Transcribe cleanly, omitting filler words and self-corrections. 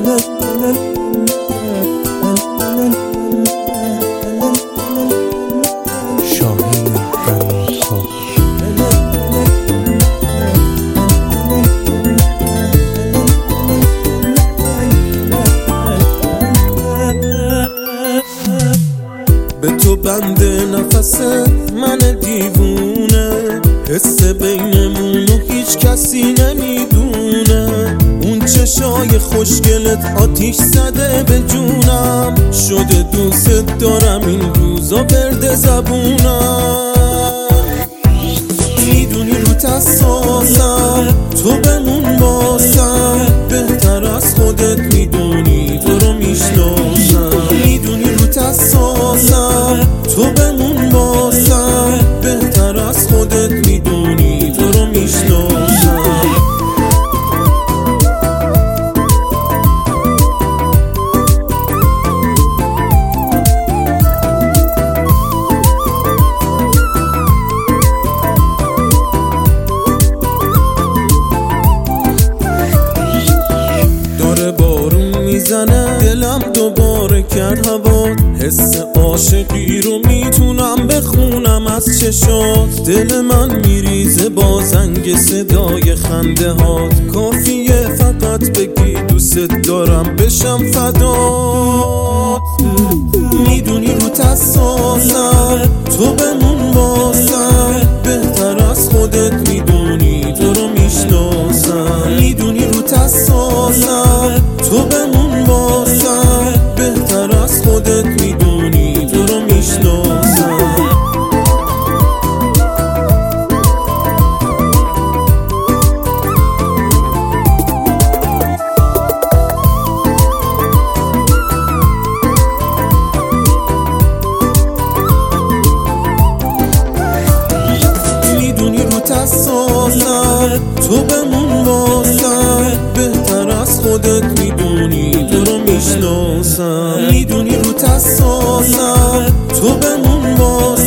شاهین حمیدخواه. به تو بنده نفسه من دیوونه، حس بینمونو هیچ کسی نمیدونه. اون چشای خوشگلت آتیش زده به جونم، شده دوست دارم این روزا برد زبونم. میدونی روت اساسم، تو بمون باسم، بهتر از خودت میدونی تو رو میشناسم. میدونی روت اساسم، تو بمون باسم، بهتر از خودت میدونی تو رو میشناسم. میزنه دلم دوباره کرد هوا، حس عاشقی رو میتونم بخونم از چشات. دل من میریزه با زنگ صدای خنده هات، کافیه فقط بگی دوست دارم بشم فدات. میدونی روت اساسم، تو بمون باسم، بهتر از خودت میدونی تو رو میشناسم. میدونی روت اساسم، تو بمون باسم، بهتر از خودت میدونی تو رو میشناسم. میدونی روت اساسم، تو بمون باسم، بهتر از خودت میدونی تو رو میشناسم. میدونی روت اساسم، تو بمون باسم.